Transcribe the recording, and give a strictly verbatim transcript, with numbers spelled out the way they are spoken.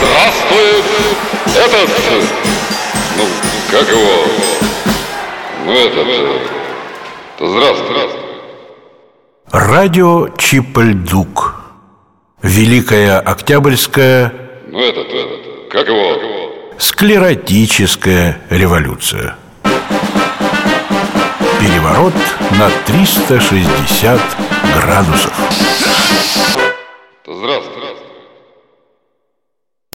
здравствует этот, ну, как его, ну, этот, здравствуй. Радио Чипольдук. Великая Октябрьская, ну, этот, этот, как его, склеротическая революция. Переворот на триста шестьдесят градусов.